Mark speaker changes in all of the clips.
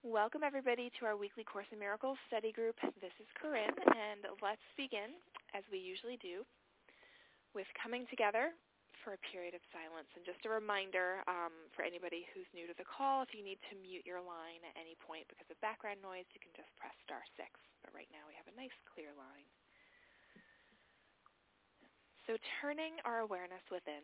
Speaker 1: Welcome everybody to our weekly Course in Miracles study group. This is Corinne, and let's begin, as we usually do, with coming together for a period of silence. And just a reminder for anybody who's new to the call, if you need to mute your line at any point because of background noise, you can just press *6. But right now we have a nice clear line. So turning our awareness within.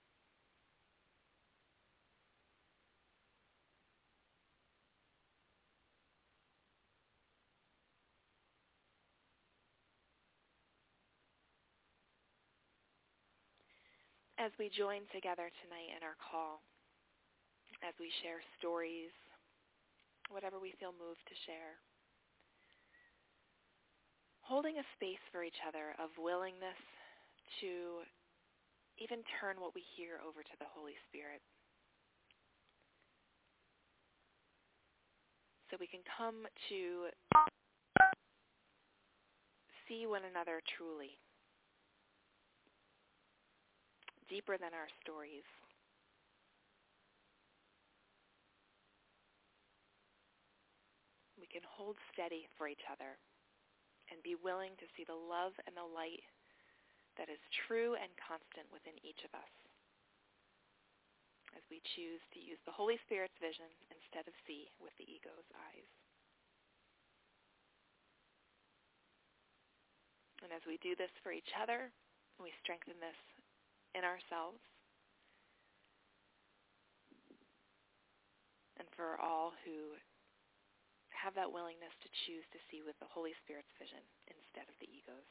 Speaker 1: As we join together tonight in our call, as we share stories, whatever we feel moved to share, holding a space for each other of willingness to even turn what we hear over to the Holy Spirit, so we can come to see one another truly, deeper than our stories. We can hold steady for each other and be willing to see the love and the light that is true and constant within each of us, as we choose to use the Holy Spirit's vision instead of see with the ego's eyes. And as we do this for each other, we strengthen this in ourselves and for all who have that willingness to choose to see with the Holy Spirit's vision instead of the ego's.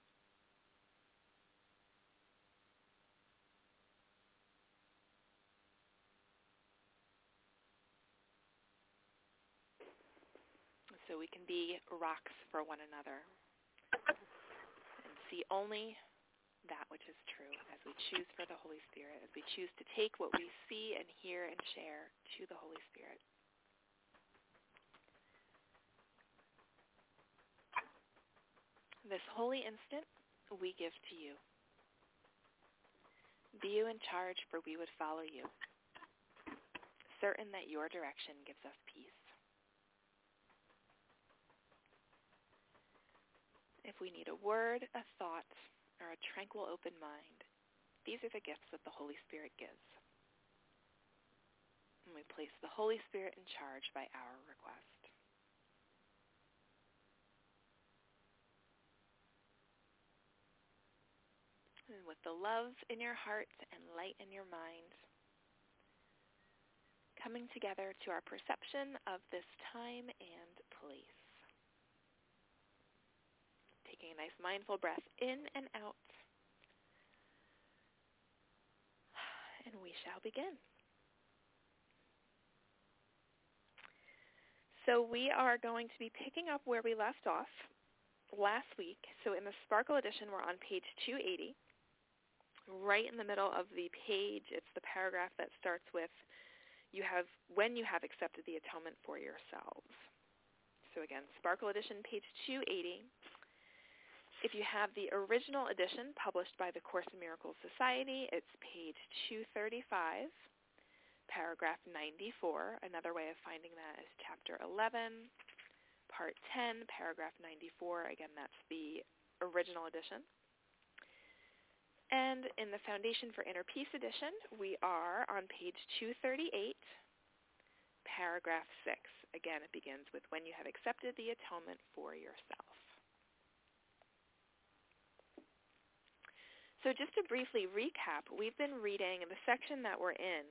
Speaker 1: So we can be rocks for one another and see only that which is true as we choose for the Holy Spirit, as we choose to take what we see and hear and share to the Holy Spirit. This holy instant we give to you. Be you in charge, for we would follow you, certain that your direction gives us peace. If we need a word, a thought, or a tranquil open mind, these are the gifts that the Holy Spirit gives. And we place the Holy Spirit in charge by our request. And with the love in your heart and light in your mind, coming together to our perception of this time and place. Taking a nice mindful breath in and out. And we shall begin. So we are going to be picking up where we left off last week. So in the Sparkle edition, we're on page 280. Right in the middle of the page, it's the paragraph that starts with, when you have accepted the atonement for yourselves. So again, Sparkle edition, page 280. If you have the original edition published by the Course in Miracles Society, it's page 235, paragraph 94. Another way of finding that is chapter 11, part 10, paragraph 94. Again, that's the original edition. And in the Foundation for Inner Peace edition, we are on page 238, paragraph 6. Again, it begins with when you have accepted the atonement for yourself. So just to briefly recap, we've been reading, the section that we're in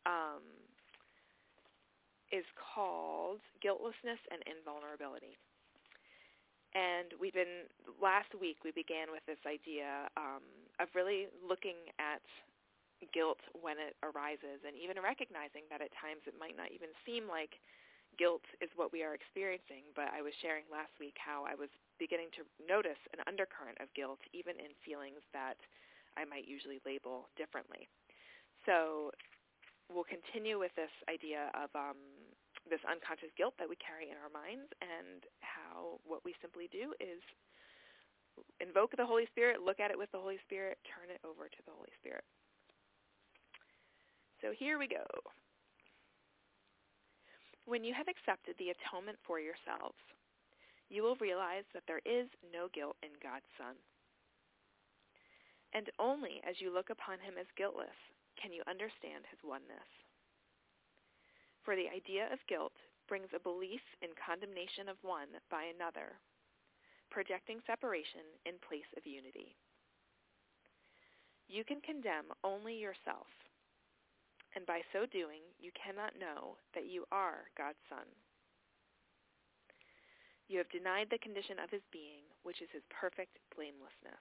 Speaker 1: is called Guiltlessness and Invulnerability. And last week we began with this idea of really looking at guilt when it arises and even recognizing that at times it might not even seem like guilt is what we are experiencing. But I was sharing last week how I was beginning to notice an undercurrent of guilt even in feelings that I might usually label differently. So we'll continue with this idea of this unconscious guilt that we carry in our minds, and how what we simply do is invoke the Holy Spirit, look at it with the Holy Spirit, turn it over to the Holy Spirit. So here we go. When you have accepted the atonement for yourselves, you will realize that there is no guilt in God's Son. And only as you look upon him as guiltless can you understand his oneness. For the idea of guilt brings a belief in condemnation of one by another, projecting separation in place of unity. You can condemn only yourself, and by so doing, you cannot know that you are God's Son. You have denied the condition of his being, which is his perfect blamelessness.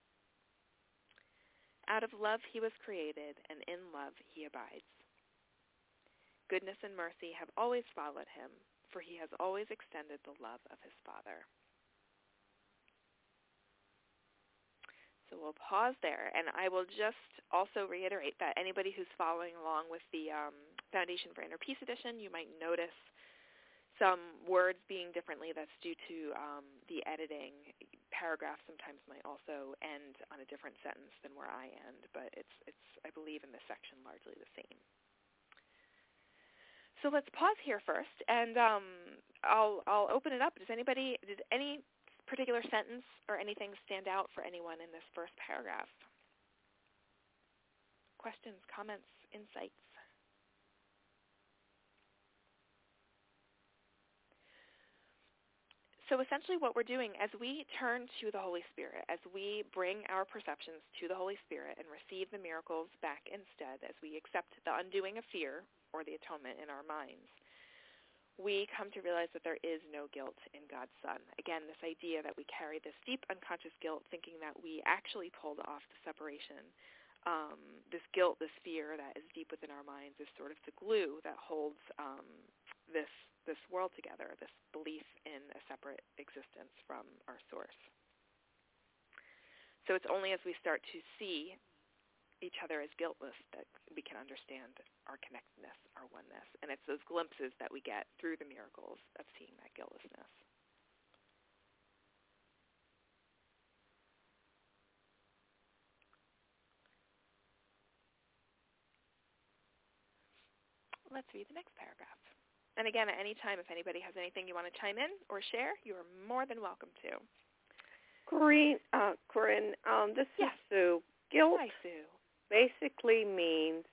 Speaker 1: Out of love he was created, and in love he abides. Goodness and mercy have always followed him, for he has always extended the love of his Father. So we'll pause there, and I will just also reiterate that anybody who's following along with the Foundation for Inner Peace edition, you might notice some words being differently. That's due to the editing. Paragraphs sometimes might also end on a different sentence than where I end, but it's I believe in this section largely the same. So let's pause here first, and I'll open it up. Did any particular sentence or anything stand out for anyone in this first paragraph? Questions, comments, insights? So essentially what we're doing as we turn to the Holy Spirit, as we bring our perceptions to the Holy Spirit and receive the miracles back instead, as we accept the undoing of fear or the atonement in our minds, we come to realize that there is no guilt in God's Son. Again, this idea that we carry this deep unconscious guilt, thinking that we actually pulled off the separation. This guilt, this fear that is deep within our minds is sort of the glue that holds this world together, this belief in a separate existence from our source. So it's only as we start to see each other as guiltless that we can understand our connectedness, our oneness. And it's those glimpses that we get through the miracles of seeing that guiltlessness. Let's read the next paragraph. And again, at any time, if anybody has anything you want to chime in or share, you are more than welcome to.
Speaker 2: Corinne, this is Sue. Guilt
Speaker 1: Hi, Sue.
Speaker 2: Basically means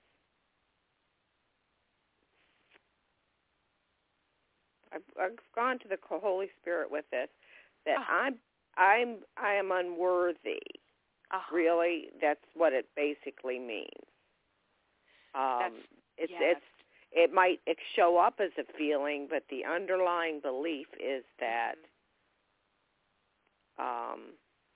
Speaker 2: I've gone to the Holy Spirit with this, that I am unworthy. Really, that's what it basically means. It might show up as a feeling, but the underlying belief is that I'm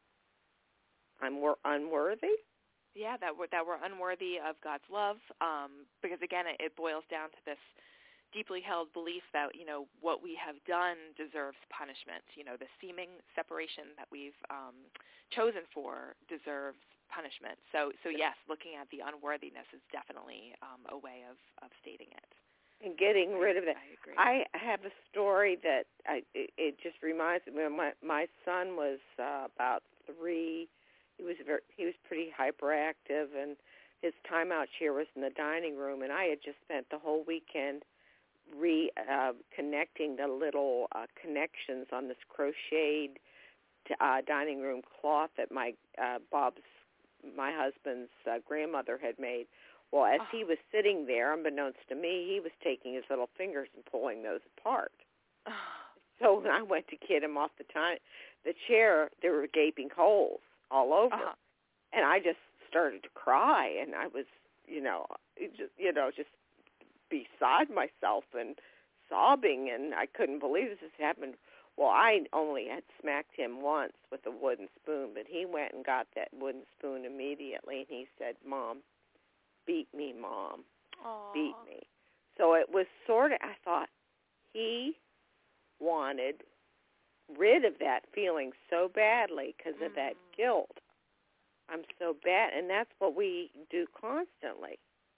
Speaker 2: unworthy.
Speaker 1: Yeah, that we're unworthy of God's love, because again, it boils down to this deeply held belief that, what we have done deserves punishment. The seeming separation that we've chosen for deserves punishment. So yes, looking at the unworthiness is definitely a way of stating it.
Speaker 2: And getting rid of it.
Speaker 1: I agree.
Speaker 2: I have a story that it just reminds me. My son was about 3. He was pretty hyperactive, and his timeout chair was in the dining room. And I had just spent the whole weekend connecting the little connections on this crocheted dining room cloth that my husband's grandmother had made. Well, as he was sitting there, unbeknownst to me, he was taking his little fingers and pulling those apart. So when I went to get him off the chair, there were gaping holes all over, and I just started to cry, and I was, just beside myself and sobbing, and I couldn't believe this had happened. Well, I only had smacked him once with a wooden spoon, but he went and got that wooden spoon immediately, and he said, "Mom, beat me, Mom. Beat me." So it was sort of, I thought, he wanted rid of that feeling so badly because of that guilt. I'm so bad, and that's what we do constantly.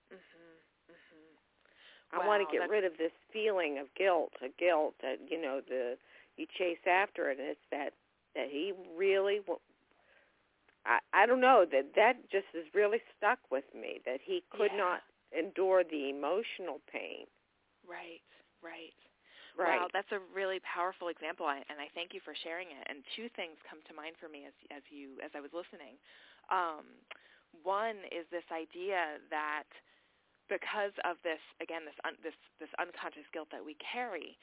Speaker 2: I want to get rid of this feeling of guilt, that, you chase after it, and it's that he really, I don't know, that just is really stuck with me, that he could not endure the emotional pain.
Speaker 1: Right. Right.
Speaker 2: Right.
Speaker 1: Wow, that's a really powerful example, and I thank you for sharing it. And two things come to mind for me as I was listening. One is this idea that because of this, again, this unconscious guilt that we carry,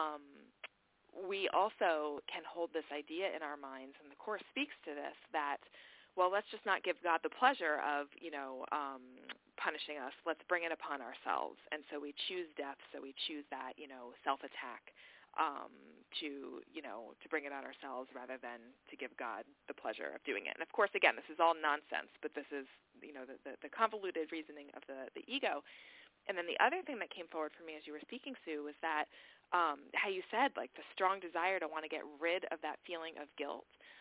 Speaker 1: we also can hold this idea in our minds, and the Course speaks to this, that, well, let's just not give God the pleasure of, punishing us. Let's bring it upon ourselves. And so we choose death, so we choose that, self-attack to bring it on ourselves rather than to give God the pleasure of doing it. And, of course, again, this is all nonsense, but this is, the convoluted reasoning of the ego. And then the other thing that came forward for me as you were speaking, Sue, was that how you said, like, the strong desire to want to get rid of that feeling of guilt.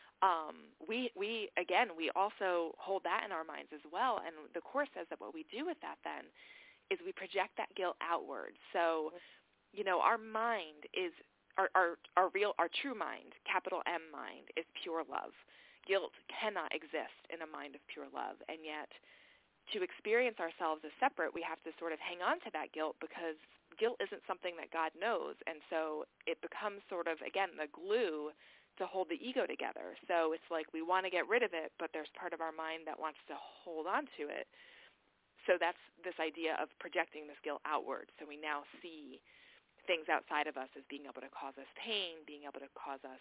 Speaker 1: We also hold that in our minds as well. And the Course says that what we do with that then is we project that guilt outward. So, our mind is, our true mind, capital M mind, is pure love. Guilt cannot exist in a mind of pure love. And yet, to experience ourselves as separate, we have to sort of hang on to that guilt, because guilt isn't something that God knows. And so it becomes sort of, again, the glue to hold the ego together. So it's like we want to get rid of it, but there's part of our mind that wants to hold on to it. So that's this idea of projecting this guilt outward. So we now see things outside of us as being able to cause us pain, being able to cause us,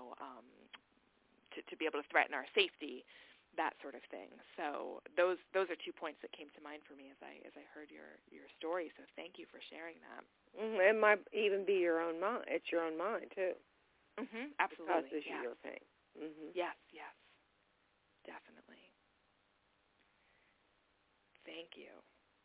Speaker 1: to be able to threaten our safety, that sort of thing. So those are 2 points that came to mind for me as I heard your story. So thank you for sharing that.
Speaker 2: It might even be your own mind. It's your own mind too.
Speaker 1: Absolutely.
Speaker 2: It causes you your pain.
Speaker 1: Yes, definitely. Thank you.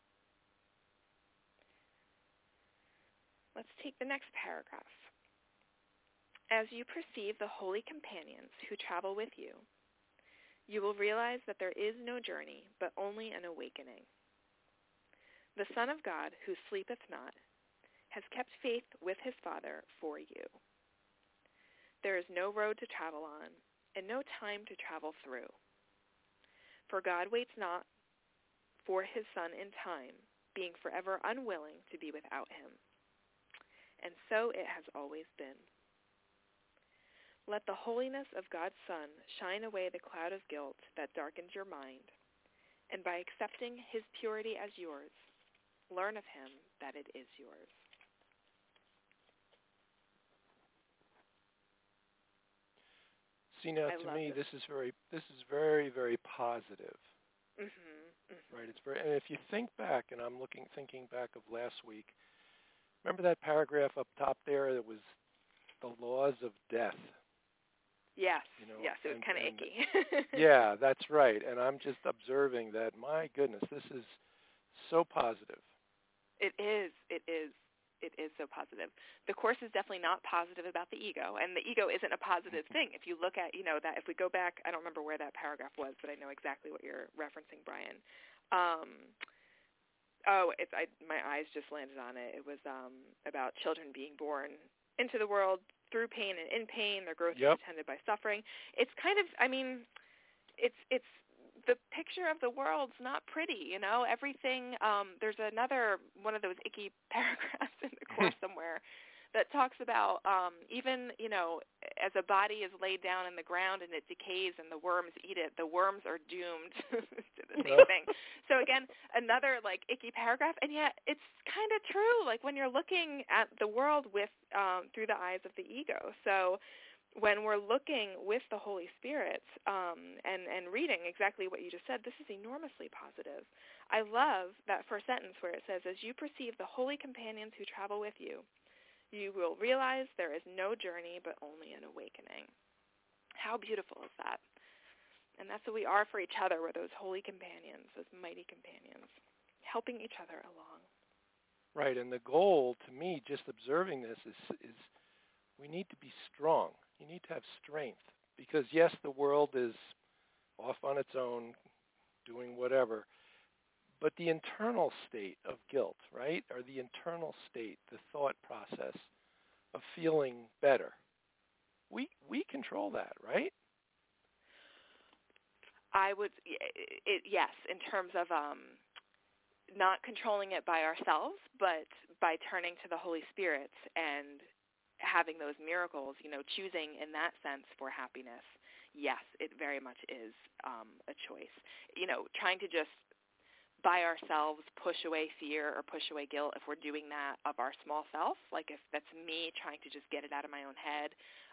Speaker 1: Let's take the next paragraph. As you perceive the holy companions who travel with you, you will realize that there is no journey, but only an awakening. The Son of God, who sleepeth not, has kept faith with his Father for you. There is no road to travel on, and no time to travel through. For God waits not for his Son in time, being forever unwilling to be without him. And so it has always been. Let the holiness of God's Son shine away the cloud of guilt that darkens your mind, and by accepting his purity as yours, learn of him that it is yours.
Speaker 3: See, now, to me, this is very, very positive. Right? It's very, and if you think back, and I'm thinking back of last week, remember that paragraph up top there that was the laws of death?
Speaker 1: Yes, yes, it was kind of icky.
Speaker 3: Yeah, that's right. And I'm just observing that, my goodness, this is so positive.
Speaker 1: It is so positive. The Course is definitely not positive about the ego, and the ego isn't a positive thing. If you look at, that if we go back, I don't remember where that paragraph was, but I know exactly what you're referencing, Brian. My eyes just landed on it. It was about children being born into the world through pain and in pain. Their growth is attended by suffering. It's kind of, it's the picture of the world's not pretty, everything. There's another one of those icky paragraphs in the Course somewhere that talks about even, as a body is laid down in the ground and it decays and the worms eat it, the worms are doomed to the same thing. So again, another like icky paragraph, and yet it's kind of true, like when you're looking at the world with through the eyes of the ego. So when we're looking with the Holy Spirit and reading exactly what you just said, this is enormously positive. I love that first sentence where it says, as you perceive the holy companions who travel with you, you will realize there is no journey but only an awakening. How beautiful is that? And that's what we are for each other. We're those holy companions, those mighty companions, helping each other along.
Speaker 3: Right, and the goal, to me, just observing this, is we need to be strong. You need to have strength. Because, yes, the world is off on its own, doing whatever. But the internal state of guilt, right, or the internal state, the thought process of feeling better, we control that, right?
Speaker 1: I would, yes, in terms of not controlling it by ourselves, but by turning to the Holy Spirit and having those miracles, choosing in that sense for happiness, yes, it very much is a choice. Trying to just by ourselves push away fear or push away guilt, if we're doing that of our small self, like if that's me trying to just get it out of my own head,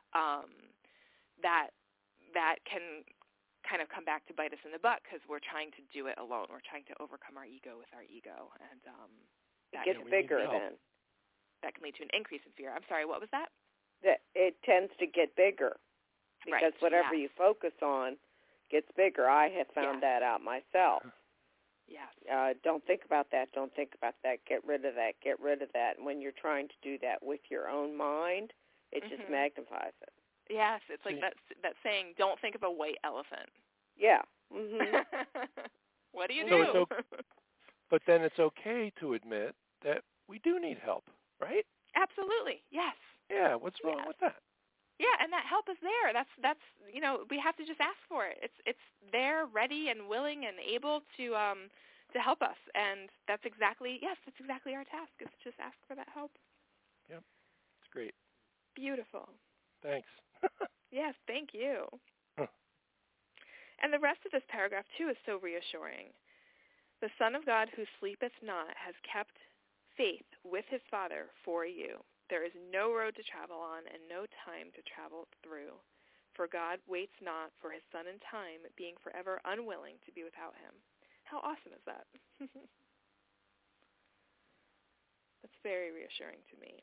Speaker 1: that can kind of come back to bite us in the butt because we're trying to do it alone. We're trying to overcome our ego with our ego, and
Speaker 2: it gets bigger then.
Speaker 1: That can lead to an increase in fear. I'm sorry, what was that?
Speaker 2: That it tends to get bigger because whatever you focus on gets bigger. I have found that out myself.
Speaker 1: Yes.
Speaker 2: Don't think about that. Don't think about that. Get rid of that. Get rid of that. And when you're trying to do that with your own mind, it just magnifies it.
Speaker 1: Yes, it's like that saying, don't think of a white elephant.
Speaker 2: Yeah. Mm-hmm.
Speaker 1: What do you do?
Speaker 3: But then it's okay to admit that we do need help, right?
Speaker 1: Absolutely. Yes.
Speaker 3: Yeah, what's wrong with that?
Speaker 1: Yeah, and that help is there. That's we have to just ask for it. It's there, ready and willing and able to help us, and that's exactly our task, is to just ask for that help.
Speaker 3: Yep, it's great.
Speaker 1: Beautiful.
Speaker 3: Thanks.
Speaker 1: Yes, thank you. And the rest of this paragraph too is so reassuring. The Son of God who sleepeth not has kept faith with his Father for you. There is no road to travel on and no time to travel through. For God waits not for his Son in time, being forever unwilling to be without him. How awesome is that? That's very reassuring to me.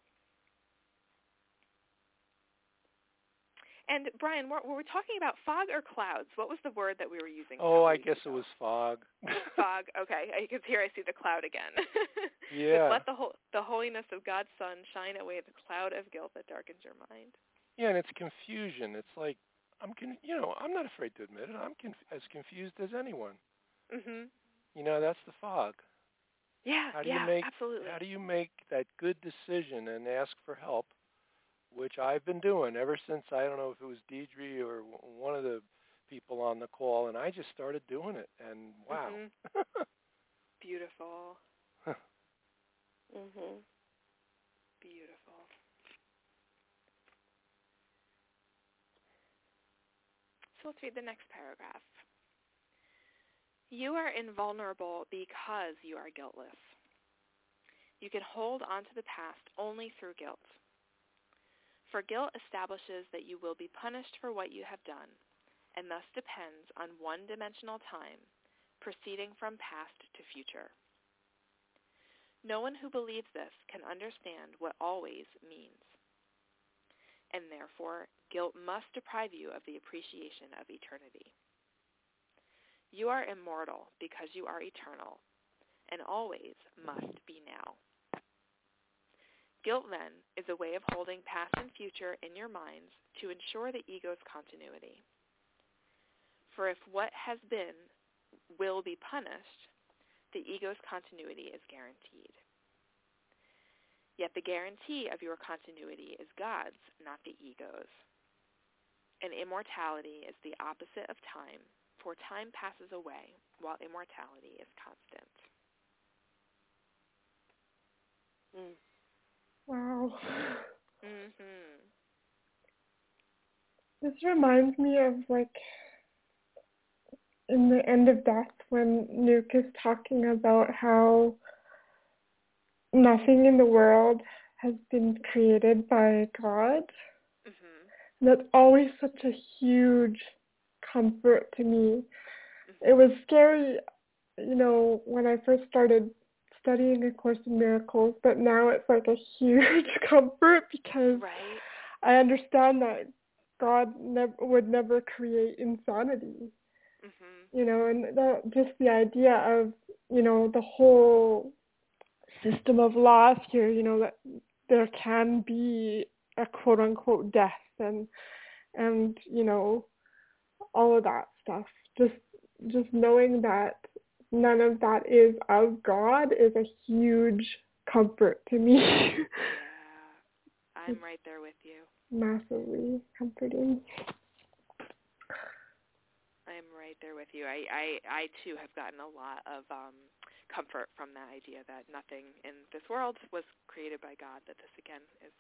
Speaker 1: And Brian, were we talking about fog or clouds? What was the word that we were using?
Speaker 3: Oh, I guess it was fog.
Speaker 1: Fog, okay. Because here I see the cloud again.
Speaker 3: Yeah.
Speaker 1: Let the holiness of God's Son shine away the cloud of guilt that darkens your mind.
Speaker 3: Yeah, and it's confusion. It's like, I'm not afraid to admit it. I'm as confused as anyone.
Speaker 1: Mhm.
Speaker 3: That's the fog.
Speaker 1: Yeah, absolutely.
Speaker 3: How do you make that good decision and ask for help, which I've been doing ever since, I don't know if it was Deidre or one of the people on the call, and I just started doing it, and wow.
Speaker 1: Mm-hmm. Beautiful.
Speaker 2: Mhm.
Speaker 1: Beautiful. So let's read the next paragraph. You are invulnerable because you are guiltless. You can hold on to the past only through guilt. For guilt establishes that you will be punished for what you have done, and thus depends on one-dimensional time, proceeding from past to future. No one who believes this can understand what always means. And therefore, guilt must deprive you of the appreciation of eternity. You are immortal because you are eternal, and always must be now. Guilt, then, is a way of holding past and future in your minds to ensure the ego's continuity. For if what has been will be punished, the ego's continuity is guaranteed. Yet the guarantee of your continuity is God's, not the ego's. And immortality is the opposite of time, for time passes away, while immortality is constant.
Speaker 2: Mm.
Speaker 4: Wow.
Speaker 1: Mhm.
Speaker 4: This reminds me of in The End of Death when Nuke is talking about how nothing in the world has been created by God.
Speaker 1: Mhm.
Speaker 4: And that's always such a huge comfort to me.
Speaker 1: Mhm.
Speaker 4: It was scary, when I first started studying A Course in Miracles, but now it's like a huge comfort because
Speaker 1: Right.
Speaker 4: I understand that God would never create insanity.
Speaker 1: Mhm.
Speaker 4: And just the idea of, the whole system of laws here, that there can be a quote unquote death and all of that stuff. Just knowing that none of that is of God is a huge comfort to me.
Speaker 1: Yeah. I'm right there with you.
Speaker 4: Massively comforting.
Speaker 1: I'm right there with you. I too have gotten a lot of comfort from that idea that nothing in this world was created by God, that this, again, is,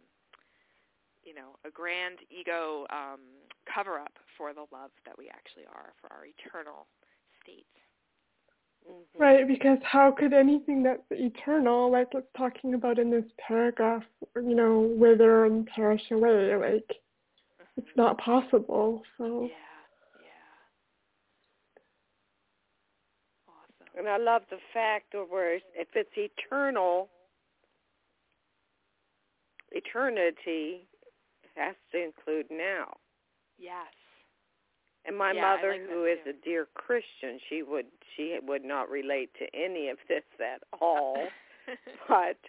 Speaker 1: a grand ego cover-up for the love that we actually are, for our eternal state.
Speaker 4: Mm-hmm. Right, because how could anything that's eternal, like it's talking about in this paragraph, wither and perish away? Like, it's not possible. So.
Speaker 1: Yeah. Awesome.
Speaker 2: And I love the fact of where if it's eternal, eternity has to include now.
Speaker 1: Yes.
Speaker 2: And my mother, who is a dear Christian, she would not relate to any of this at all. But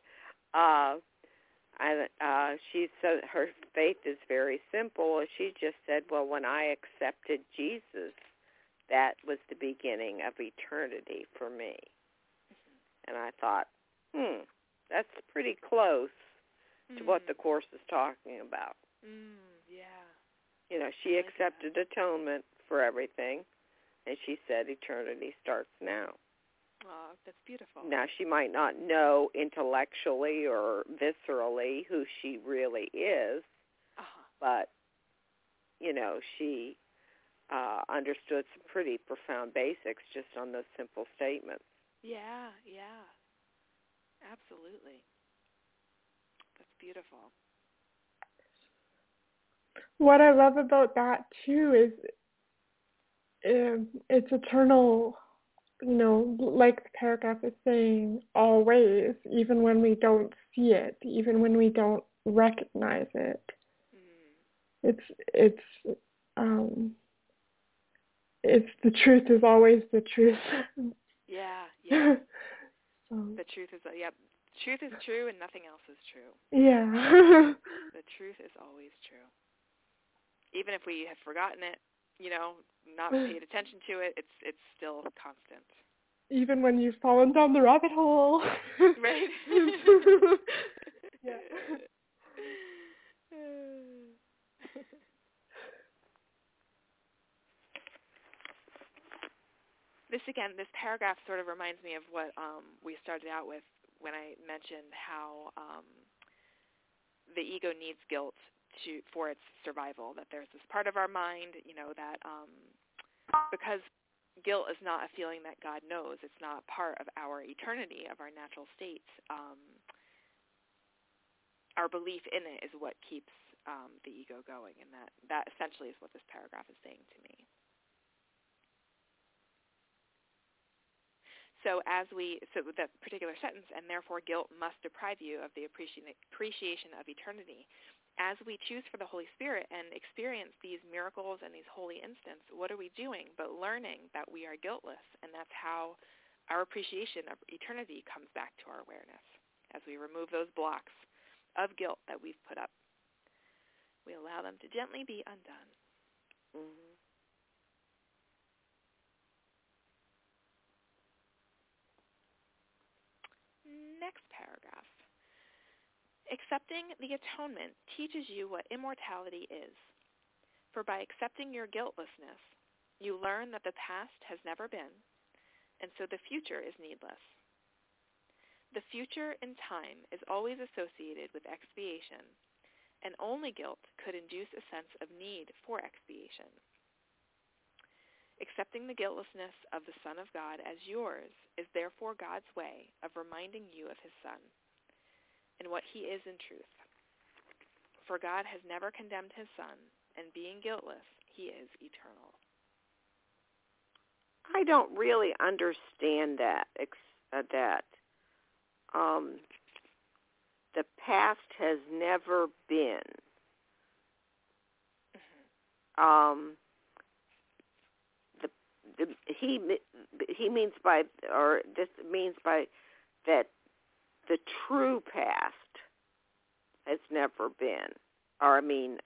Speaker 2: her faith is very simple. She just said, well, when I accepted Jesus, that was the beginning of eternity for me. And I thought, that's pretty close to what the Course is talking about.
Speaker 1: Yeah.
Speaker 2: She accepted atonement for everything, and she said eternity starts now.
Speaker 1: Oh, that's beautiful.
Speaker 2: Now, she might not know intellectually or viscerally who she really is, but, she understood some pretty profound basics just on those simple statements.
Speaker 1: Yeah. Absolutely. That's beautiful.
Speaker 4: What I love about that, too, is it's eternal, like the paragraph is saying, always, even when we don't see it, even when we don't recognize it. It's the truth is always the truth.
Speaker 1: Yeah.
Speaker 4: So.
Speaker 1: The truth is, truth is true and nothing else is true.
Speaker 4: Yeah.
Speaker 1: The truth is always true. Even if we have forgotten it, not paid attention to it, it's still constant.
Speaker 4: Even when you've fallen down the rabbit hole.
Speaker 1: Right.
Speaker 4: Yeah.
Speaker 1: This paragraph sort of reminds me of what we started out with when I mentioned how the ego needs guilt for its survival, that there's this part of our mind, that because guilt is not a feeling that God knows, it's not part of our eternity, of our natural state, our belief in it is what keeps the ego going, and that essentially is what this paragraph is saying to me. So that particular sentence, and therefore guilt must deprive you of the appreciation of eternity. As we choose for the Holy Spirit and experience these miracles and these holy instants, what are we doing but learning that we are guiltless? And that's how our appreciation of eternity comes back to our awareness. As we remove those blocks of guilt that we've put up, we allow them to gently be undone.
Speaker 2: Mm-hmm.
Speaker 1: Next paragraph. Accepting the atonement teaches you what immortality is. For by accepting your guiltlessness, you learn that the past has never been, and so the future is needless. The future in time is always associated with expiation, and only guilt could induce a sense of need for expiation. Accepting the guiltlessness of the Son of God as yours is therefore God's way of reminding you of his Son and what he is in truth. For God has never condemned his Son, and being guiltless, he is eternal.
Speaker 2: I don't really understand that. The past has never been. He means by, or this means by that the true past has never been. Or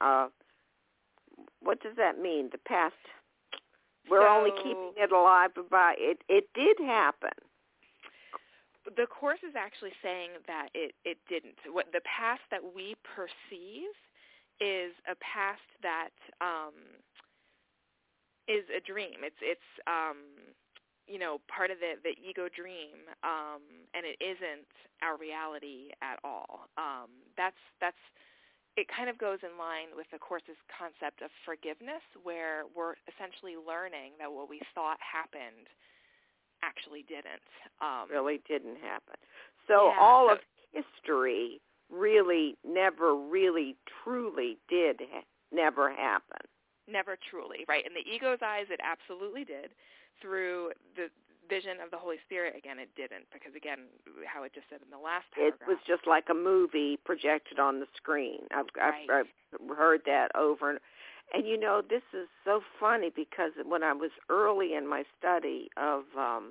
Speaker 2: what does that mean? The past, we're only keeping it alive by it. It did happen.
Speaker 1: The Course is actually saying that it didn't. What the past that we perceive is a past that is a dream. It's part of the ego dream, and it isn't our reality at all. That's it kind of goes in line with the Course's concept of forgiveness, where we're essentially learning that what we thought happened actually didn't.
Speaker 2: Really didn't happen. So all of history really never really truly did never happen.
Speaker 1: Never truly, right? In the ego's eyes, it absolutely did. Through the vision of the Holy Spirit, again, it didn't, because, again, how it just said in the last paragraph.
Speaker 2: It was just like a movie projected on the screen. I've heard that over. And, this is so funny, because when I was early in my study of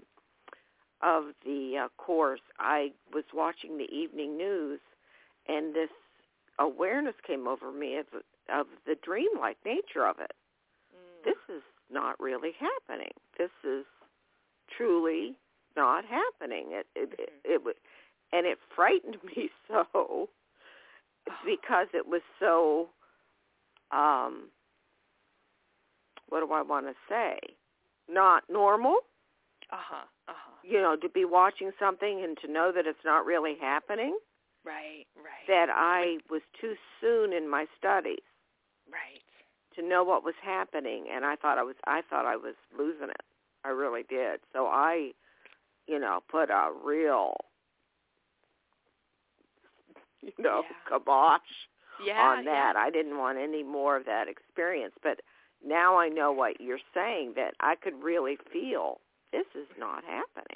Speaker 2: the Course, I was watching the evening news, and this awareness came over me of the dreamlike nature of it. This is not really happening. This is truly not happening. And it frightened me so, because it was so, what do I want to say? Not normal. To be watching something and to know that it's not really happening.
Speaker 1: Right.
Speaker 2: That I was too soon in my studies.
Speaker 1: Right.
Speaker 2: To know what was happening, and I thought I was losing it. I really did. So I, put a real, kibosh on that. I didn't want any more of that experience. But now I know what you're saying, that I could really feel this is not happening.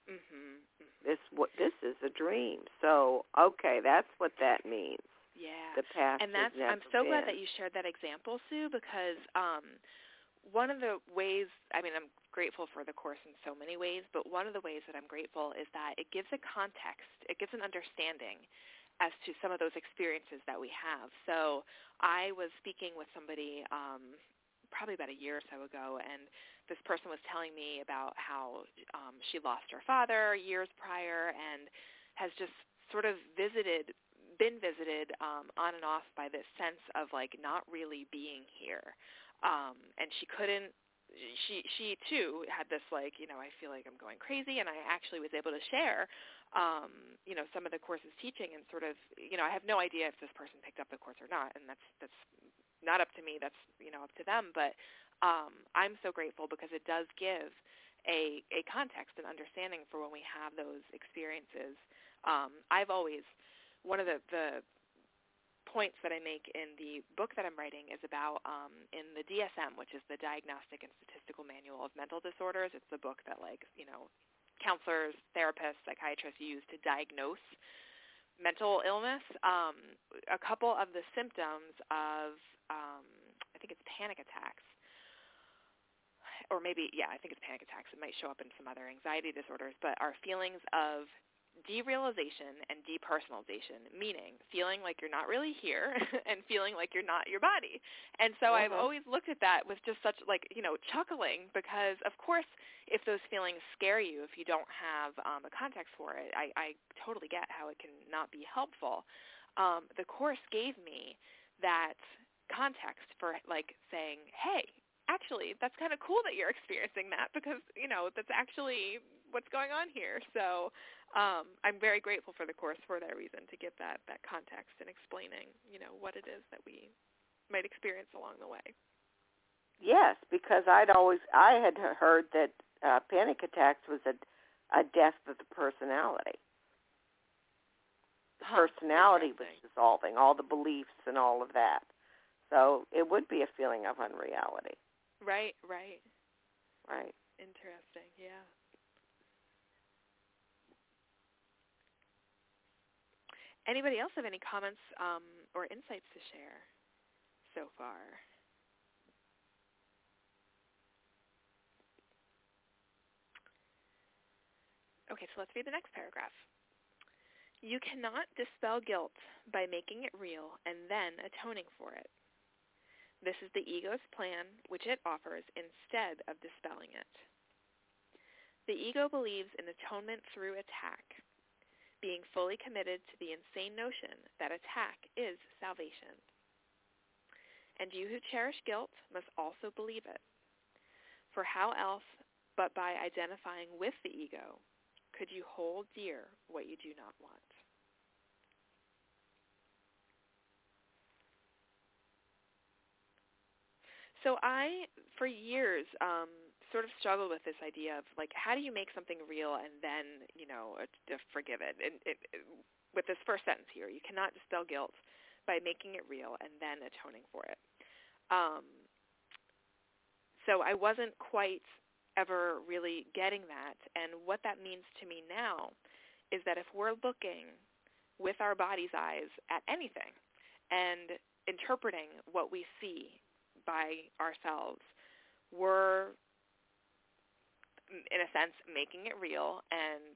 Speaker 2: This is a dream. So, okay, that's what that means.
Speaker 1: Yeah.
Speaker 2: The past
Speaker 1: and that's, I'm so glad that you shared that example, Sue, because one of the ways, I'm grateful for the Course in so many ways, but one of the ways that I'm grateful is that it gives a context, it gives an understanding as to some of those experiences that we have. So I was speaking with somebody probably about a year or so ago, and this person was telling me about how she lost her father years prior and has just sort of been visited on and off by this sense of not really being here. And she couldn't, she too had this I feel like I'm going crazy, and I actually was able to share, some of the Course's teaching and sort of, I have no idea if this person picked up the Course or not, and that's not up to me, that's, up to them, but I'm so grateful because it does give a context and understanding for when we have those experiences. I've always, one of the points that I make in the book that I'm writing is about in the DSM, which is the Diagnostic and Statistical Manual of Mental Disorders. It's the book that counselors, therapists, psychiatrists use to diagnose mental illness. A couple of the symptoms of, I think it's panic attacks, or maybe, I think it's panic attacks. It might show up in some other anxiety disorders, but are feelings of derealization and depersonalization, meaning feeling like you're not really here and feeling like you're not your body. And so I've always looked at that with just such chuckling, because of course if those feelings scare you, if you don't have a context for it, I totally get how it can not be helpful. The Course gave me that context for saying, hey, actually, that's kind of cool that you're experiencing that, because, that's actually what's going on here. So I'm very grateful for the Course for that reason, to give that context and explaining, what it is that we might experience along the way.
Speaker 2: Yes, because I had heard that panic attacks was a death of the personality. The personality was dissolving, all the beliefs and all of that. So it would be a feeling of unreality.
Speaker 1: Right.
Speaker 2: Interesting,
Speaker 1: yeah. Anybody else have any comments or insights to share so far? Okay, so let's read the next paragraph. You cannot dispel guilt by making it real and then atoning for it. This is the ego's plan, which it offers instead of dispelling it. The ego believes in atonement through attack, being fully committed to the insane notion that attack is salvation. And you who cherish guilt must also believe it. For how else but by identifying with the ego, could you hold dear what you do not want? So I, for years, sort of struggled with this idea of, like, how do you make something real and then, forgive it? And with this first sentence here, you cannot dispel guilt by making it real and then atoning for it. So I wasn't quite ever really getting that. And what that means to me now is that if we're looking with our body's eyes at anything and interpreting what we see by ourselves, we're, in a sense, making it real and,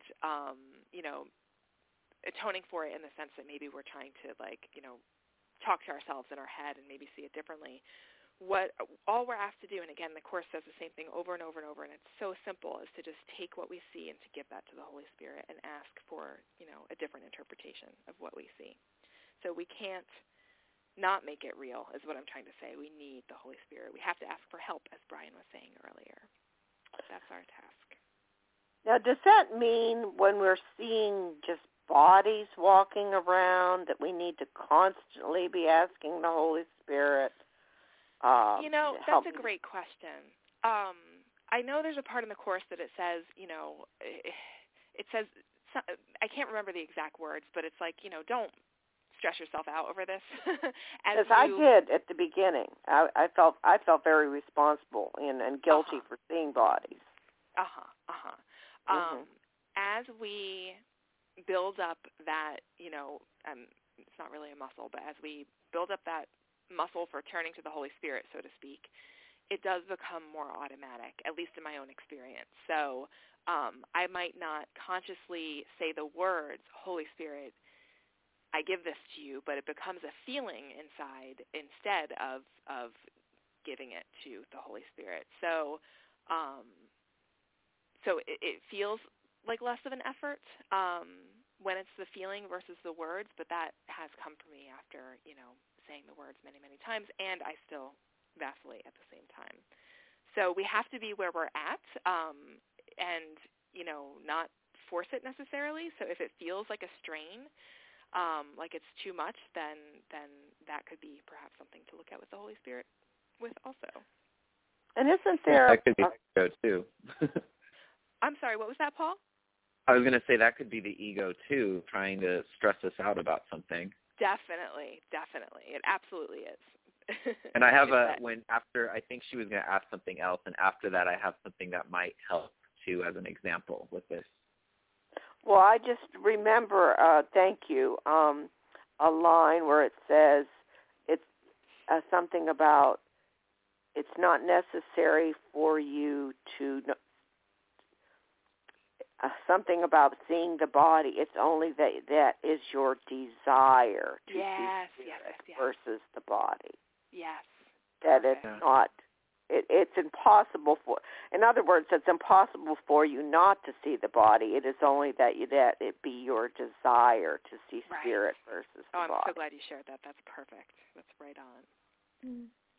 Speaker 1: atoning for it in the sense that maybe we're trying to, talk to ourselves in our head and maybe see it differently. What all we're asked to do, and again, the Course says the same thing over and over and over, and it's so simple, is to just take what we see and to give that to the Holy Spirit and ask for, a different interpretation of what we see. So we can't not make it real, is what I'm trying to say. We need the Holy Spirit. We have to ask for help, as Brian was saying earlier. That's our task.
Speaker 2: Now, does that mean when we're seeing just bodies walking around that we need to constantly be asking the Holy Spirit?
Speaker 1: That's a great question. I know there's a part in the Course that it says, it says, I can't remember the exact words, but it's like, don't stress yourself out over this.
Speaker 2: As I did at the beginning. I felt very responsible and guilty for seeing bodies.
Speaker 1: As we build up that, it's not really a muscle, but as we build up that muscle for turning to the Holy Spirit, so to speak, it does become more automatic, at least in my own experience. So I might not consciously say the words, Holy Spirit, I give this to you, but it becomes a feeling inside instead of giving it to the Holy Spirit. So it feels like less of an effort when it's the feeling versus the words, but that has come for me after, saying the words many, many times, and I still vacillate at the same time. So we have to be where we're at and, not force it necessarily. So if it feels like a strain, like it's too much, then that could be perhaps something to look at with the Holy Spirit with also.
Speaker 2: And isn't there...
Speaker 5: That could be ego, too.
Speaker 1: I'm sorry, what was that, Paul?
Speaker 5: I was going to say that could be the ego, too, trying to stress us out about something.
Speaker 1: Definitely. It absolutely is.
Speaker 5: And I have after, I think she was going to ask something else, and after that I have something that might help, too, as an example with this.
Speaker 2: Well, I just remember, thank you, a line where it says it's something about it's not necessary for you to something about seeing the body. It's only that is your desire to see spirit versus the body.
Speaker 1: Yes.
Speaker 2: That it's not. It's impossible for. In other words, it's impossible for you not to see the body. It is only that it be your desire to see spirit versus the body.
Speaker 1: I'm so glad you shared that. That's perfect. That's right on.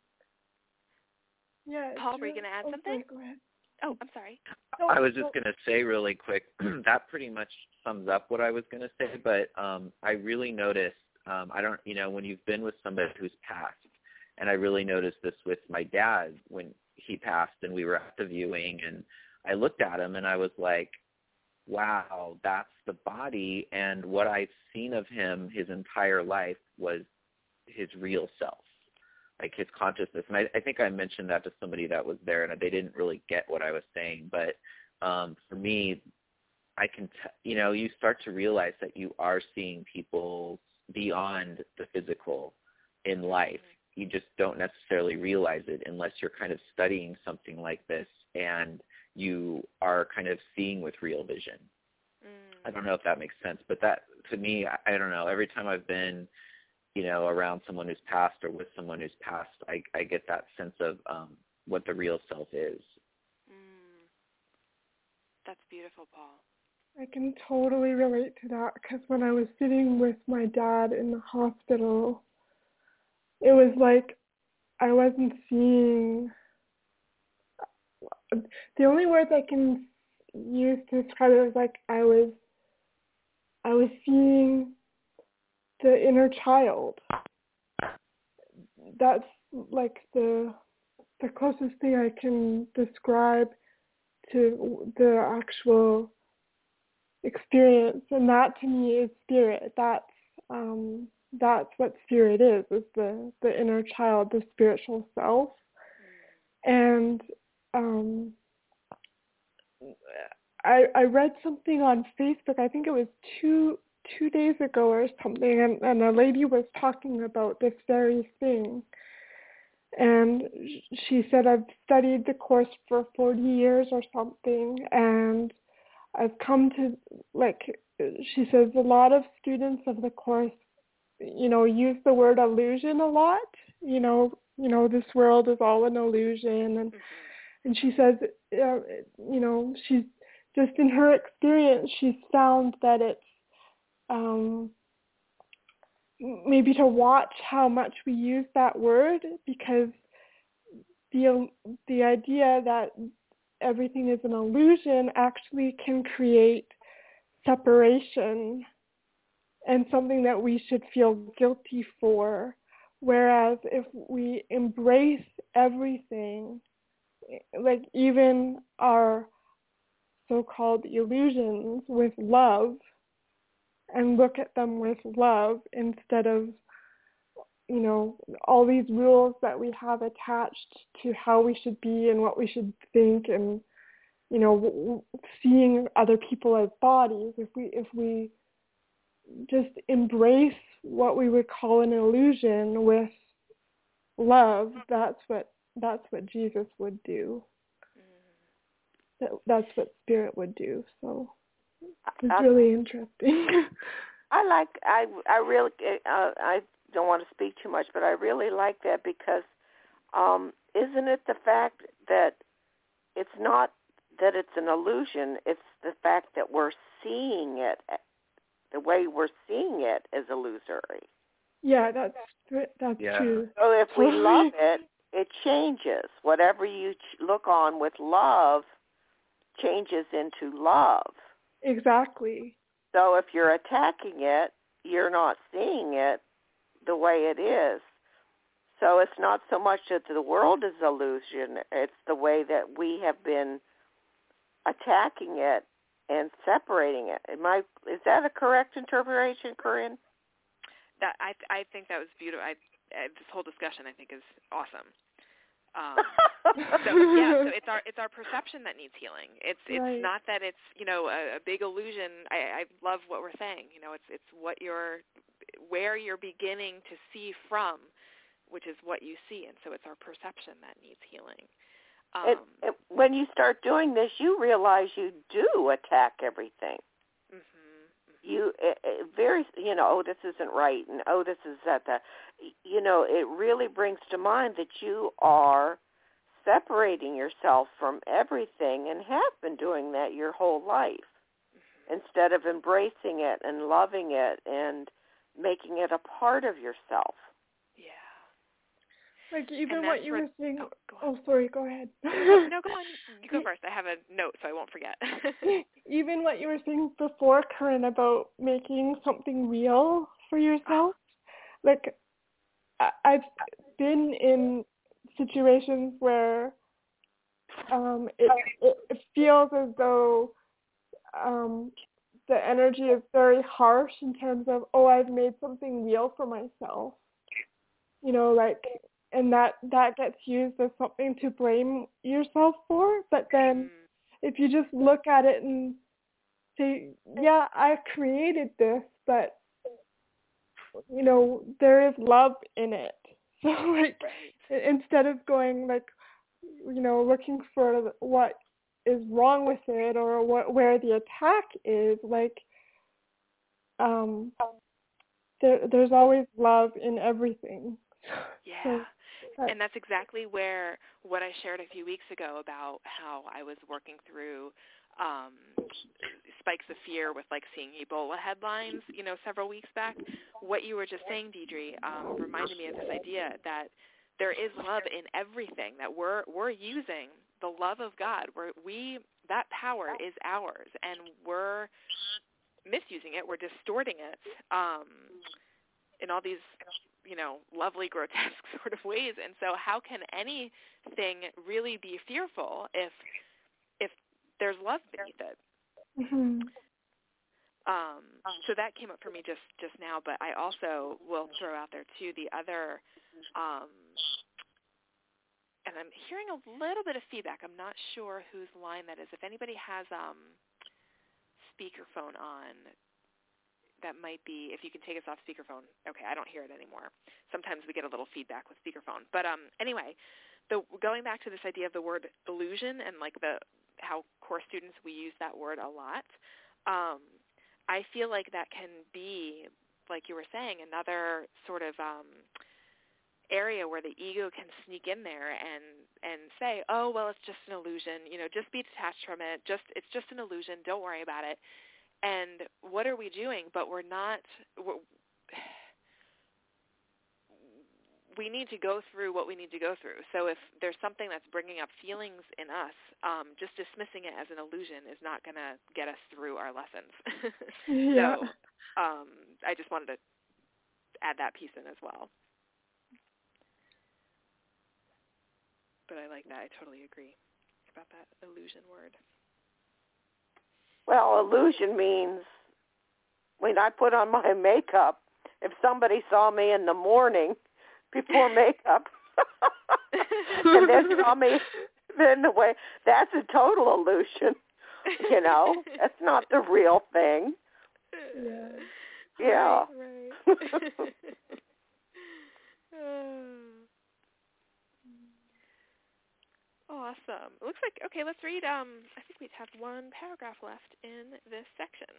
Speaker 4: Yeah.
Speaker 1: Paul, were you going to add something?
Speaker 4: Sorry, go ahead.
Speaker 1: Oh, I'm sorry.
Speaker 5: I was just going to say really quick, that pretty much sums up what I was going to say, but I really noticed, when you've been with somebody who's passed, and I really noticed this with my dad when he passed and we were at the viewing, and I looked at him and I was like, wow, that's the body, and what I've seen of him his entire life was his real self. Like his consciousness. And I think I mentioned that to somebody that was there, and they didn't really get what I was saying. But for me, I can, you start to realize that you are seeing people beyond the physical in life. You just don't necessarily realize it unless you're kind of studying something like this and you are kind of seeing with real vision. I don't know if that makes sense, but that, to me, I don't know. Every time I've been around someone who's passed or with someone who's passed, I get that sense of what the real self is.
Speaker 1: That's beautiful, Paul.
Speaker 4: I can totally relate to that because when I was sitting with my dad in the hospital, it was like I wasn't seeing, the only words I can use to describe it was like I was seeing the inner child. That's like the closest thing I can describe to the actual experience, and that to me is spirit. That's what spirit is the inner child, the spiritual self. And I read something on Facebook, I think it was two days ago or something, and a lady was talking about this very thing. And she said, I've studied the Course for 40 years or something, and I've come to, she says, a lot of students of the Course, use the word illusion a lot. This world is all an illusion. And she says, she's just in her experience, she's found that it's maybe to watch how much we use that word, because the idea that everything is an illusion actually can create separation and something that we should feel guilty for. Whereas if we embrace everything, like even our so-called illusions, with love, and look at them with love instead of, all these rules that we have attached to how we should be and what we should think, and, seeing other people as bodies. If we just embrace what we would call an illusion with love, that's what Jesus would do. That's what spirit would do. So it's really interesting.
Speaker 2: I really I don't want to speak too much, but I really like that, because isn't it the fact that it's not that it's an illusion, it's the fact that we're seeing it, the way we're seeing it is illusory.
Speaker 4: Yeah, that's true.
Speaker 2: So if we love it, it changes. Whatever you look on with love changes into love.
Speaker 4: Exactly.
Speaker 2: So if you're attacking it, you're not seeing it the way it is. So it's not so much that the world is illusion, it's the way that we have been attacking it and separating it. Is that a correct interpretation, Corinne?
Speaker 1: That I think that was beautiful. This whole discussion I think is awesome. So it's our perception that needs healing. It's
Speaker 4: right.
Speaker 1: not that it's a big illusion. I love what we're saying. It's where you're beginning to see from, which is what you see, and so it's our perception that needs healing.
Speaker 2: When you start doing this, you realize you do attack everything. You oh, this isn't right, and oh, this is that. It really brings to mind that you are separating yourself from everything, and have been doing that your whole life, instead of embracing it and loving it and making it a part of yourself.
Speaker 1: Yeah.
Speaker 4: Like even what you were saying. Oh, sorry. Go ahead.
Speaker 1: No, go on. You go first. I have a note, so I won't forget.
Speaker 4: Even what you were saying before, Corinne, about making something real for yourself. Like, I've been in situations where it feels as though the energy is very harsh in terms of, oh, I've made something real for myself. And that gets used as something to blame yourself for. But then if you just look at it and say, yeah, I created this, but, there is love in it. So, instead of going, looking for what is wrong with it or where the attack is, there's always love in everything.
Speaker 1: Yeah. And that's exactly where what I shared a few weeks ago about how I was working through spikes of fear with seeing Ebola headlines, several weeks back. What you were just saying, Deidre, reminded me of this idea that there is love in everything, that we're using the love of God, that power is ours, and we're misusing it, we're distorting it in all these, lovely, grotesque sort of ways. And so how can anything really be fearful if there's love beneath it?
Speaker 4: Mm-hmm.
Speaker 1: So that came up for me just now, but I also will throw out there too the other, and I'm hearing a little bit of feedback. I'm not sure whose line that is. If anybody has speakerphone on, that might be, if you can take us off speakerphone. Okay, I don't hear it anymore. Sometimes we get a little feedback with speakerphone. But anyway, going back to this idea of the word illusion and like how core students, we use that word a lot, I feel like that can be, like you were saying, another sort of area where the ego can sneak in there and say, oh, well, it's just an illusion, just be detached from it, it's just an illusion, don't worry about it. And what are we doing? But we need to go through what we need to go through. So if there's something that's bringing up feelings in us, just dismissing it as an illusion is not going to get us through our lessons.
Speaker 4: Yeah.
Speaker 1: So I just wanted to add that piece in as well. But I like that. I totally agree about that illusion word.
Speaker 2: Well, illusion means when I put on my makeup, if somebody saw me in the morning before makeup and then saw me in the way, that's a total illusion. That's not the real thing. Yeah.
Speaker 1: Right. Awesome. It looks like, okay, let's read, I think we have one paragraph left in this section.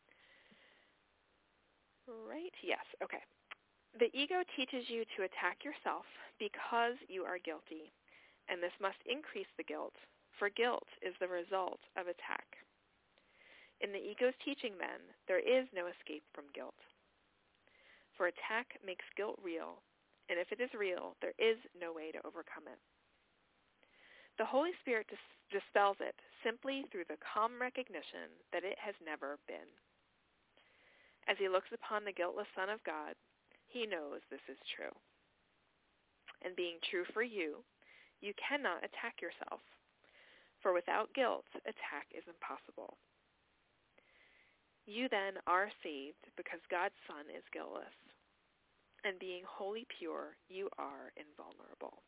Speaker 1: Right? Yes. Okay. The ego teaches you to attack yourself because you are guilty, and this must increase the guilt, for guilt is the result of attack. In the ego's teaching, then, there is no escape from guilt. For attack makes guilt real, and if it is real, there is no way to overcome it. The Holy Spirit dispels it simply through the calm recognition that it has never been. As he looks upon the guiltless Son of God, he knows this is true. And being true for you, you cannot attack yourself, for without guilt, attack is impossible. You then are saved because God's Son is guiltless, and being wholly pure, you are invulnerable.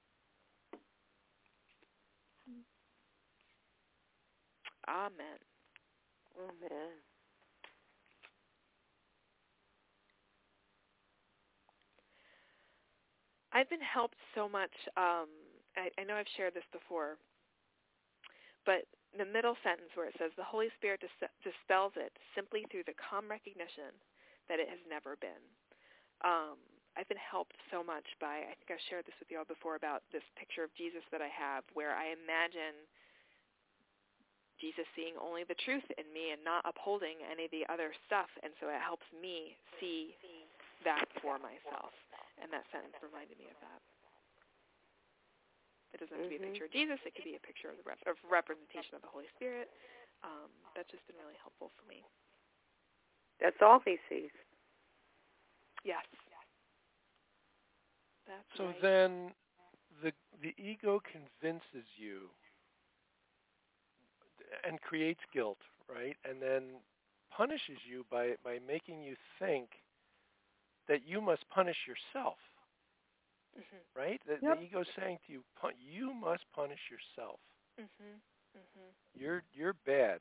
Speaker 1: Amen.
Speaker 2: Amen.
Speaker 1: I've been helped so much. I know I've shared this before, but the middle sentence where it says, the Holy Spirit dispels it simply through the calm recognition that it has never been. I've been helped so much by, I think I've shared this with you all before, about this picture of Jesus that I have where I imagine Jesus seeing only the truth in me and not upholding any of the other stuff, and so it helps me see that for myself. And that sentence reminded me of that. It doesn't have to be a picture of Jesus. It could be a picture of the representation of the Holy Spirit. That's just been really helpful for me.
Speaker 2: That's all he sees.
Speaker 1: Yes. That's
Speaker 3: so
Speaker 1: right.
Speaker 3: Then the ego convinces you and creates guilt, right? And then punishes you by making you think that you must punish yourself, right? The ego's saying to you, you must punish yourself. You're bad.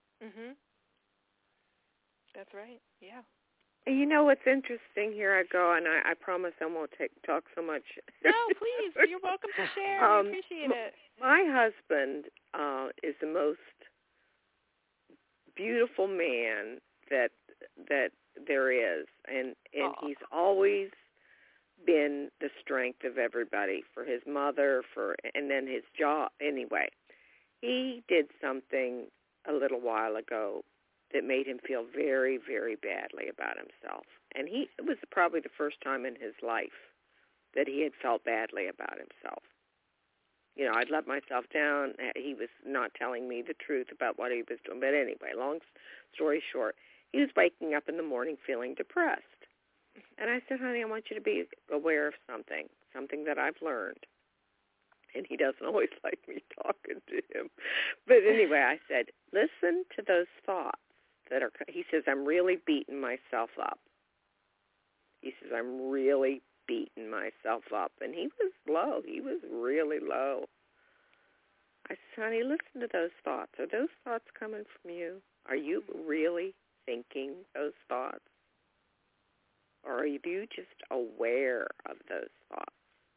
Speaker 1: That's right. Yeah.
Speaker 2: You know what's interesting? Here I go, and I promise I won't talk so much.
Speaker 1: No, please. You're welcome to share. I appreciate it.
Speaker 2: My husband is the most beautiful man that there is, and he's always been the strength of everybody, for his mother, and then his job. Anyway, he did something a little while ago that made him feel very, very badly about himself. And it was probably the first time in his life that he had felt badly about himself. I'd let myself down. He was not telling me the truth about what he was doing. But anyway, long story short, he was waking up in the morning feeling depressed. And I said, honey, I want you to be aware of something that I've learned. And he doesn't always like me talking to him. But anyway, I said, listen to those thoughts that are, he says, I'm really beating myself up. He says, I'm really beating myself up. And he was low. He was really low. I said, honey, listen to those thoughts. Are those thoughts coming from you? Are you really thinking those thoughts? Or are you just aware of those thoughts?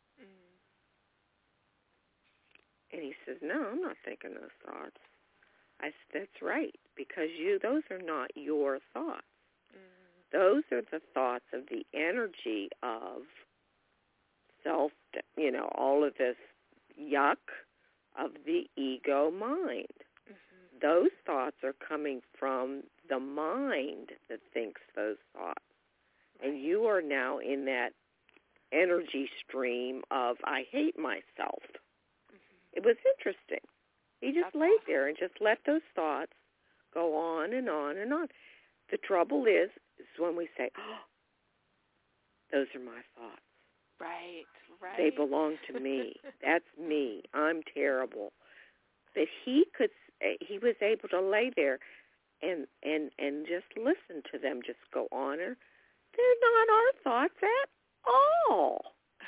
Speaker 2: And he says, no, I'm not thinking those thoughts. I said, that's right, because those are not your thoughts. Those are the thoughts of the energy of self, all of this yuck of the ego mind. Those thoughts are coming from the mind that thinks those thoughts. And you are now in that energy stream of, I hate myself. It was interesting. He just laid there and just let those thoughts go on and on and on. The trouble is when we say, oh, those are my thoughts.
Speaker 1: Right.
Speaker 2: They belong to me. That's me. I'm terrible. But he was able to lay there and just listen to them just go on. They're not our thoughts at all.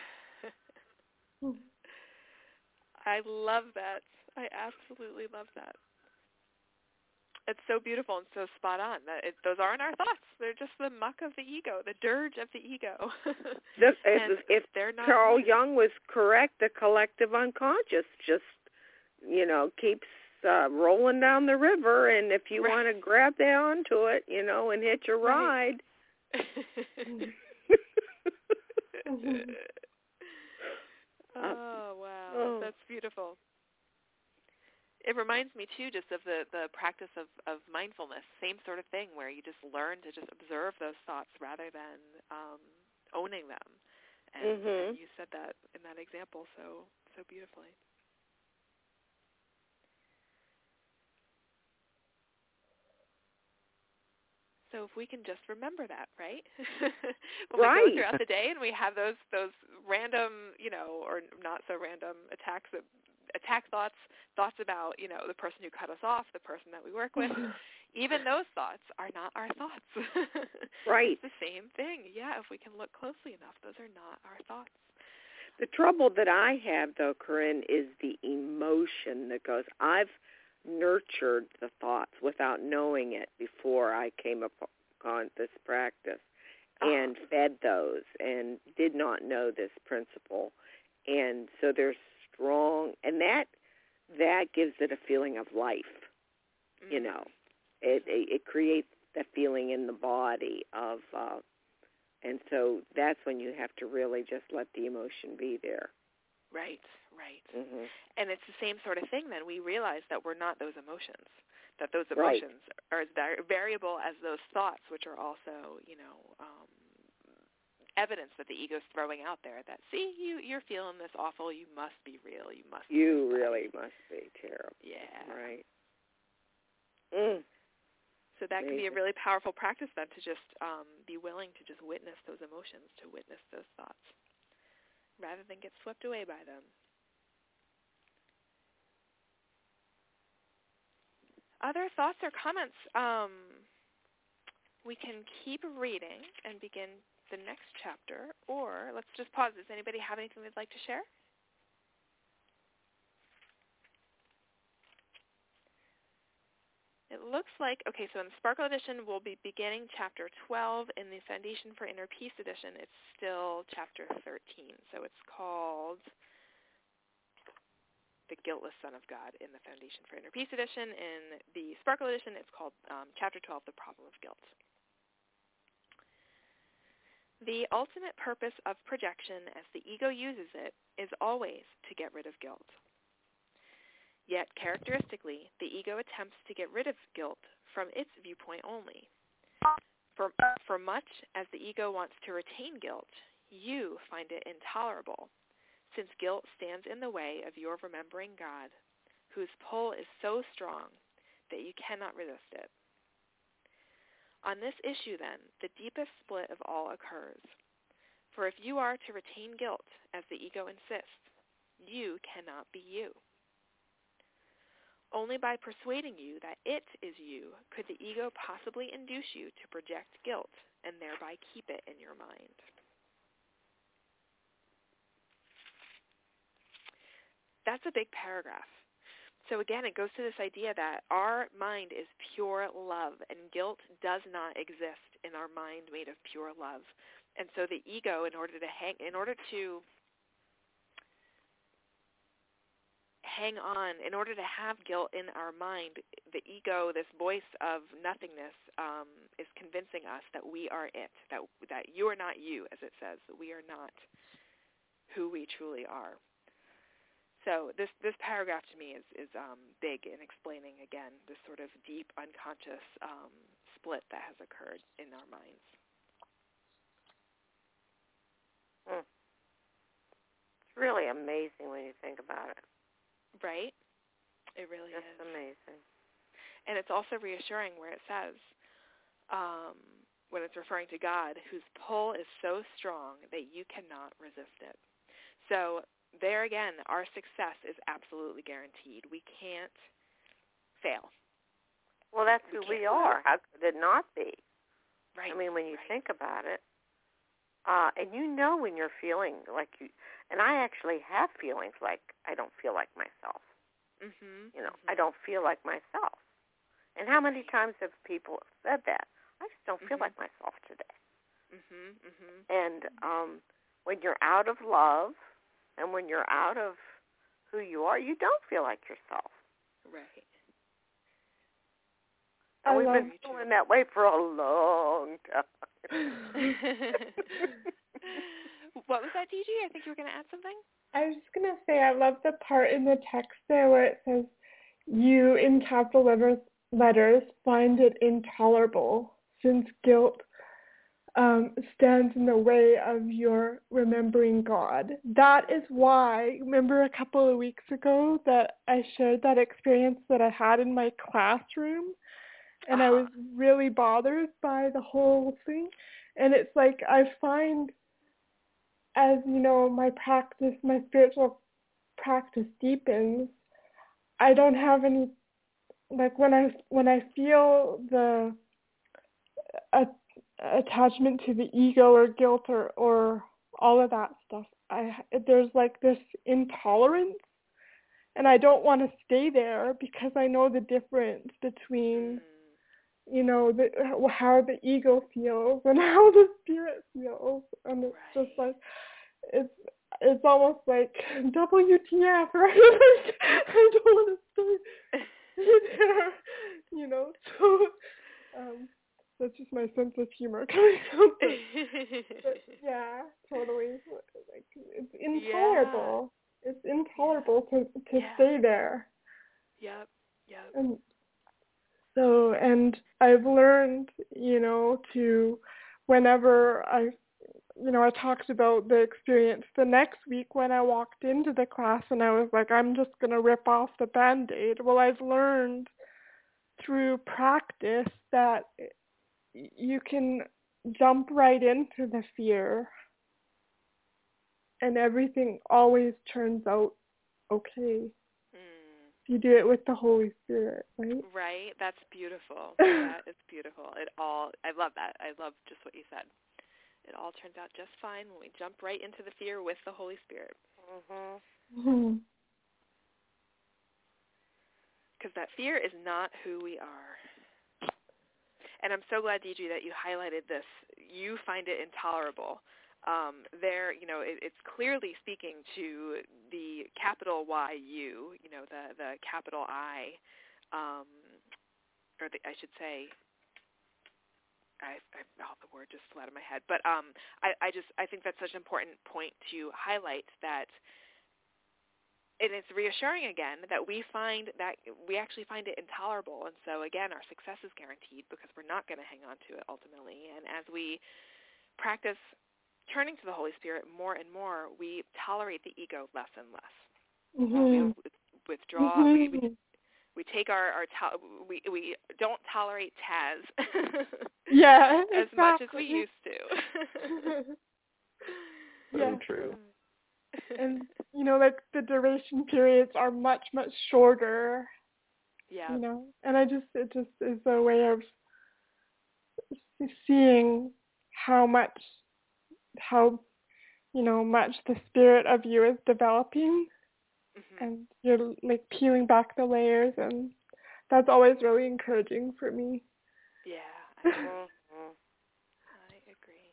Speaker 1: I love that. I absolutely love that. It's so beautiful and so spot on. Those aren't our thoughts. They're just the muck of the ego, the dirge of the ego.
Speaker 2: If
Speaker 1: they're not
Speaker 2: Carl Jung was correct, the collective unconscious just, keeps rolling down the river, and if you want to grab onto it, and hitch a ride.
Speaker 1: Oh, wow. That's beautiful. It reminds me, too, just of the practice of mindfulness, same sort of thing, where you just learn to just observe those thoughts rather than owning them. And you said that in that example so beautifully. So if we can just remember that, right? When we go throughout the day and we have those random, or not so random attack thoughts about, the person who cut us off, the person that we work with, even those thoughts are not our thoughts.
Speaker 2: Right.
Speaker 1: It's the same thing. Yeah, if we can look closely enough, those are not our thoughts.
Speaker 2: The trouble that I have, though, Corinne, is the emotion that goes. I've nurtured the thoughts without knowing it before I came upon this practice and fed those and did not know this principle. And so they're strong, and that gives it a feeling of life, It creates that feeling in the body of, and so that's when you have to really just let the emotion be there.
Speaker 1: Right. And it's the same sort of thing then. We realize that we're not those emotions, that those emotions are as variable as those thoughts, which are also, evidence that the ego's throwing out there that, see, you're feeling this awful, you must be real,
Speaker 2: you really must be terrible.
Speaker 1: Yeah.
Speaker 2: Right.
Speaker 1: So that can be a really powerful practice then, to just be willing to just witness those emotions, to witness those thoughts, rather than get swept away by them. Other thoughts or comments? We can keep reading and begin the next chapter, or let's just pause. Does anybody have anything they'd like to share? It looks like, so in the Sparkle Edition, we'll be beginning Chapter 12. In the Foundation for Inner Peace Edition, it's still Chapter 13. So it's called The Guiltless Son of God in the Foundation for Inner Peace Edition. In the Sparkle Edition, it's called Chapter 12, The Problem of Guilt. The ultimate purpose of projection, as the ego uses it, is always to get rid of guilt. Yet, characteristically, the ego attempts to get rid of guilt from its viewpoint only. For much as the ego wants to retain guilt, you find it intolerable, since guilt stands in the way of your remembering God, whose pull is so strong that you cannot resist it. On this issue, then, the deepest split of all occurs. For if you are to retain guilt, as the ego insists, you cannot be you. Only by persuading you that it is you could the ego possibly induce you to project guilt and thereby keep it in your mind. That's a big paragraph. So again, it goes to this idea that our mind is pure love, and guilt does not exist in our mind made of pure love. And so the ego, in order to hang on, in order to have guilt in our mind, the ego, this voice of nothingness, is convincing us that we are it, that you are not you, as it says, that we are not who we truly are. So this paragraph to me is big in explaining, again, this sort of deep unconscious split that has occurred in our minds.
Speaker 2: It's really amazing when you think about it.
Speaker 1: Right? It really is.
Speaker 2: It's amazing.
Speaker 1: And it's also reassuring where it says, when it's referring to God, whose pull is so strong that you cannot resist it. So there again, our success is absolutely guaranteed. We can't fail.
Speaker 2: Well, that's who we are. How could it not be?
Speaker 1: Right.
Speaker 2: I mean, when you think about it, and you know when you're feeling like you, and I actually have feelings like I don't feel like myself.
Speaker 1: Mm-hmm.
Speaker 2: You know, I don't feel like myself. And how many times have people said that? I just don't feel like myself today. And when you're out of love, and when you're out of who you are, you don't feel like yourself.
Speaker 1: Right.
Speaker 2: And we've been feeling that way for a long time.
Speaker 1: What was that, DG? I think you were going to add something?
Speaker 4: I was just going to say I love the part in the text there where it says, you, in capital letters, find it intolerable since guilt stands in the way of your remembering God. That is why, remember a couple of weeks ago that I shared that experience that I had in my classroom, and I was really bothered by the whole thing. And it's like I find, as you know, my spiritual practice deepens, I don't have any, like when I feel the attachment to the ego or guilt or all of that stuff, there's like this intolerance, and I don't want to stay there because I know the difference between you know how the ego feels and how the spirit feels, and it's just like it's almost like WTF, right? I don't want to stay there, you know. So that's just my sense of humor coming out. But yeah, totally. Like, it's intolerable. Yeah. It's intolerable to stay there.
Speaker 1: Yep.
Speaker 4: And so, and I've learned, you know, to whenever I talked about the experience the next week when I walked into the class and I was like, I'm just going to rip off the Band-Aid. Well, I've learned through practice that you can jump right into the fear and everything always turns out okay. You do it with the Holy Spirit, right?
Speaker 1: Right. That's beautiful. That is beautiful. I love that. I love just what you said. It all turns out just fine when we jump right into the fear with the Holy Spirit. Because that fear is not who we are. And I'm so glad, DG, that you highlighted this. You find it intolerable. It's clearly speaking to the capital Y U, the capital I, I should say, the word just flew out of my head. But I think that's such an important point to highlight, that and it's reassuring again that we actually find it intolerable. And so again, our success is guaranteed because we're not going to hang on to it ultimately. And as we practice turning to the Holy Spirit more and more, we tolerate the ego less and less.
Speaker 4: Mm-hmm.
Speaker 1: We withdraw.
Speaker 4: Mm-hmm.
Speaker 1: We take we don't tolerate Taz
Speaker 4: Yeah,
Speaker 1: as
Speaker 4: exactly.
Speaker 1: much as we used to.
Speaker 4: Yeah.
Speaker 5: So true.
Speaker 4: And like the duration periods are much, much shorter.
Speaker 1: Yeah.
Speaker 4: And it just is a way of seeing how much the spirit of you is developing.
Speaker 1: Mm-hmm.
Speaker 4: And you're like peeling back the layers, and that's always really encouraging for me.
Speaker 1: Yeah, I agree.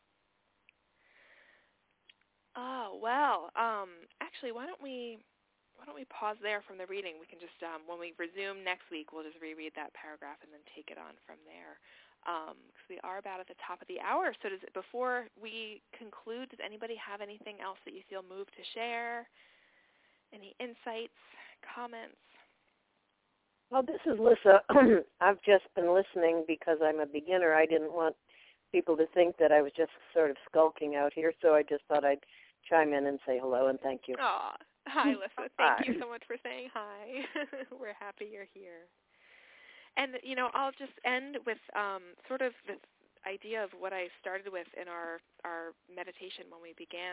Speaker 1: Oh, well, actually, why don't we pause there from the reading? We can just when we resume next week, we'll just reread that paragraph and then take it on from there. Because we are about at the top of the hour. So before we conclude, does anybody have anything else that you feel moved to share? Any insights, comments?
Speaker 6: Well, this is Lissa. I've just been listening because I'm a beginner. I didn't want people to think that I was just sort of skulking out here, so I just thought I'd chime in and say hello and thank you.
Speaker 1: Aw, hi, Lissa. Thank you so much for saying hi. We're happy you're here. And, I'll just end with sort of this idea of what I started with in our meditation when we began.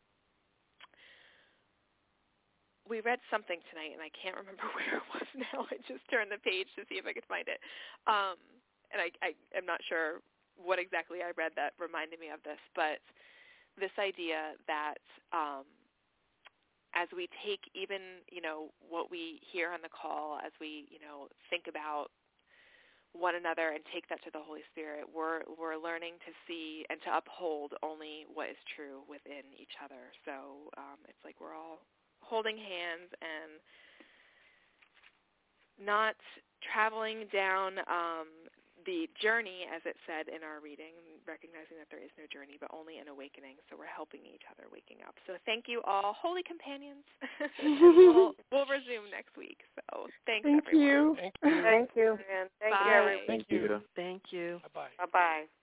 Speaker 1: We read something tonight, and I can't remember where it was now. I just turned the page to see if I could find it. And I am not sure what exactly I read that reminded me of this, but this idea that as we take even, what we hear on the call, as we, think about one another and take that to the Holy Spirit, we're learning to see and to uphold only what is true within each other. So it's like we're all holding hands and not traveling down the journey, as it said in our reading, recognizing that there is no journey, but only an awakening. So we're helping each other waking up. So thank you all, holy companions. And we'll resume next week. So thanks,
Speaker 4: Thank
Speaker 1: everyone.
Speaker 4: you.
Speaker 3: Thank you.
Speaker 2: Thank you, and thank you,
Speaker 1: Bye.
Speaker 2: everyone.
Speaker 5: Thank you.
Speaker 7: Thank you.
Speaker 3: Bye-bye.
Speaker 2: Bye-bye.